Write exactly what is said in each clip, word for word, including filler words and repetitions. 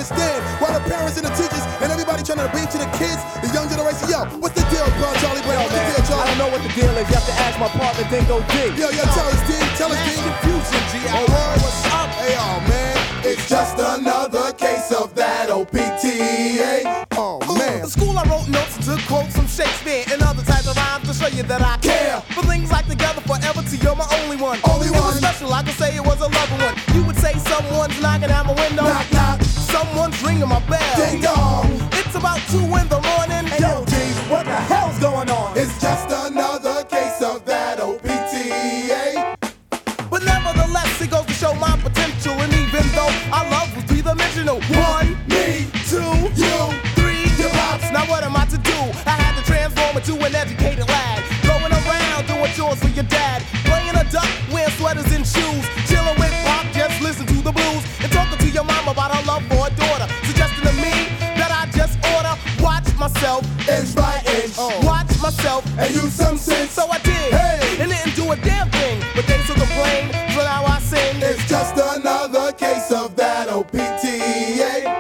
understand why the parents and the teachers and everybody trying to beat to the kids, the young generation. Yo, what's the deal, bro, Charlie Brown? What's the deal, Charlie? I don't know what the deal is. You have to ask my partner, Dingo D. Yo, yo, tell us, D. Tell us, D. Confusion, G. Oh, word, what's up? Hey, oh, man. It's just another case of that O P T A. Oh, man. In school, I wrote notes to quote some Shakespeare and other types of rhymes to show you that I care for things like Together Forever till you're my only one. Only it one. was special, I could say it was a loving one. You would say someone's knocking at my window. Knock, knock. Someone's ringing my bell. Ding dong. It's about two in the morning. Hey, yo, G, what the hell's going on? It's just another case of that O P T A. But nevertheless, it goes to show my potential. And even though our love was three-dimensional, one, Me, two, you, three, your pops. Now what am I to do? I had to transform into an educated lad, going around doing chores for your dad, playing a duck, wearing sweaters and shoes, chilling with Pop, just listen to the blues, and talking to your mom about her love for a daughter, suggesting to me that I just order watch myself, Inch by inch. oh. watch myself, And use some sense. so I did, Hey. and didn't do a damn thing, but they still complain, so now I sing. It's just another case of that O P T A.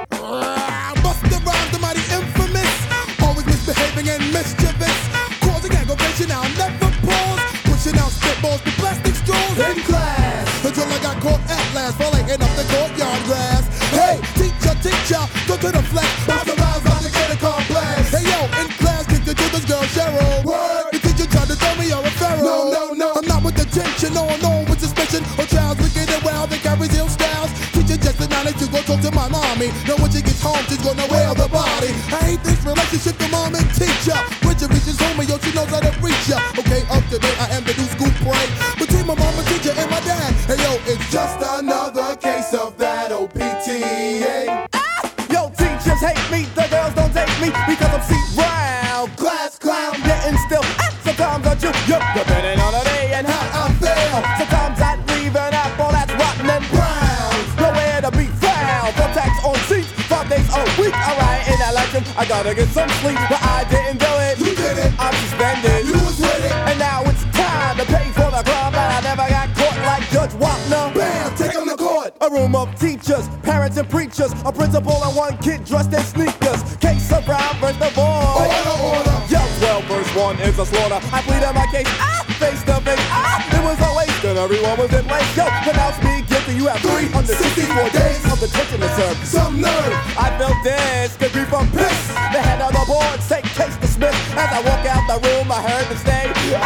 Busta Rhymes, the mighty infamous, always misbehaving and mischievous, causing aggravation. I'll never pause, pushing out spitballs to plastic straws in class until I got caught at last, falling up the courtyard grass. Hey, teacher, teacher, go to the flex. Busta Rhymes, about to get a complex. Hey yo, in class, kick the to this girl Cheryl. Word, the teacher tried to tell me you're a pharaoh. No, no, no, I'm not with attention, no, no, with suspicion. Or child's wicked and wild, they carry ill styles. Teacher just the knowledge to go talk to my mommy. Now when she gets home, she's gonna wail the body. I hate this relationship, the mom and teacher. When she reaches home, yo, she knows how to reach ya. Okay, up to date, I am the new school prey. Between my mom and teacher and my dad. Hey yo, it's just another case of that O P T A. Yo, teachers hate me, the girls don't take me because I'm seat round. Class clown, Getting still, ah, sometimes I chew, yup, depending on the day and how I fail. sometimes I leave an apple that's rotten and brown. Nowhere to be found. No tax on seats, five days a week. Alright, in that election, I gotta get some sleep, but I didn't do it. You did it. I'm suspended. You was with it. And now it's time to pay for the crime, but I never got caught like Judge Wapner. Bam, take him to court. A room of teachers, parents and preachers, a principal and one kid dressed in sneakers. Case of Brown versus the boy. Order, order. Yo, twelve verse one is a slaughter. I pleaded my case, ah, face to face, ah, it was a waste and everyone was in place. Yo, pronounce me guilty, you have three hundred sixty-four days of detention to serve. Some nerve. I felt this, could be from piss. The head of the board, say case dismissed. As I walk out the room, I heard them say, Oh,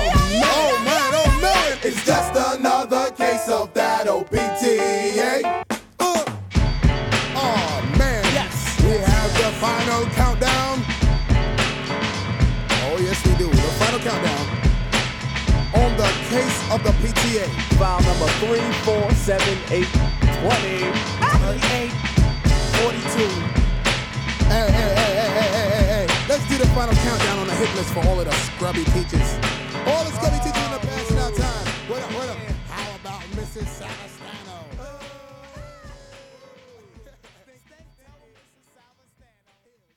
oh man, oh man. It's just another case of that O P T A. Uh. Oh man. Yes. We have the final countdown. Oh yes we do. The final countdown on the case of the P T A. file number three four seven eight twenty. thirty-eight, forty-two. Hey, hey, hey, hey, hey, hey, hey, hey. Let's do the final countdown on the hit list for all of the scrubby teachers. All the scrubby teachers.